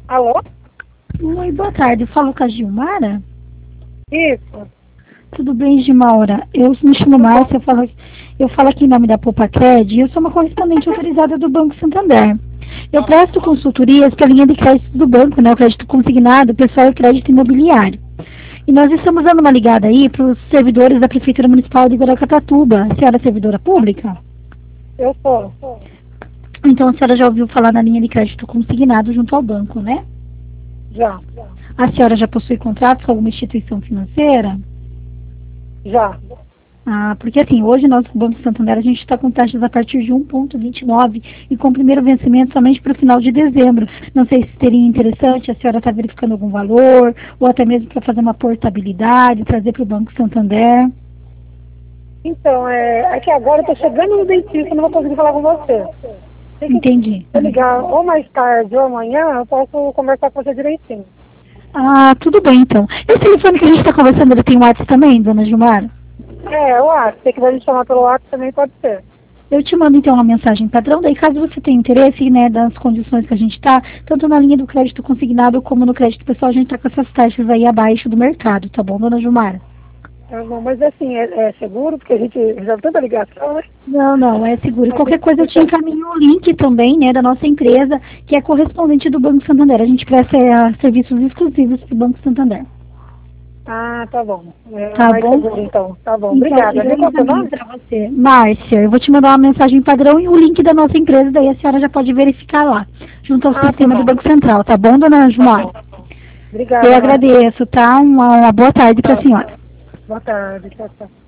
Alô? Oi, boa tarde. Falo com a Gilmara? Isso. Tudo bem, Gilmara? Eu me chamo Márcia, eu falo aqui em nome da Popacred e eu sou uma correspondente autorizada do Banco Santander. Eu presto consultorias para a linha de crédito do banco, né? O crédito consignado, pessoal e crédito imobiliário. E nós estamos dando uma ligada aí para os servidores da Prefeitura Municipal de Guaracatuba. A senhora é servidora pública? Eu sou. Então a senhora já ouviu falar na linha de crédito consignado junto ao banco, né? Já. A senhora já possui contratos com alguma instituição financeira? Já. Ah, porque assim, hoje nós, no Banco Santander, a gente está com taxas a partir de 1,29 e com o primeiro vencimento somente para o final de dezembro. Não sei se seria interessante, a senhora está verificando algum valor, ou até mesmo para fazer uma portabilidade, trazer para o Banco Santander. Então, é que agora eu tô chegando no dentista, não vou conseguir falar com você. Entendi. Se ligar ou mais tarde ou amanhã, eu posso conversar com você direitinho. Ah, tudo bem então. Esse telefone que a gente está conversando, ele tem WhatsApp também, dona Gilmar? Eu acho. Se quiser me chamar pelo WhatsApp também pode ser. Eu te mando então uma mensagem padrão, daí caso você tenha interesse, né, das condições que a gente está, tanto na linha do crédito consignado como no crédito pessoal, a gente está com essas taxas aí abaixo do mercado, tá bom, dona Gilmar? Não, mas assim, é seguro, porque a gente recebe tanta ligação, né? Não, não, é seguro. E qualquer coisa eu te encaminho o link também, né, da nossa empresa, que é correspondente do Banco Santander. A gente presta serviços exclusivos para o Banco Santander. Ah, tá bom. Tá Mais bom? seguro então. Tá bom. Então, Obrigada. eu Qual é o seu encaminho nome? para você. Márcia, eu vou te mandar uma mensagem padrão e o link da nossa empresa, daí a senhora já pode verificar lá, junto ao Tá sistema do bom. Banco Central, tá bom, dona Tá Gilmar? bom. Obrigada, Eu Márcia. agradeço, tá? Uma boa tarde para a senhora. Boa tarde. Tchau, tchau.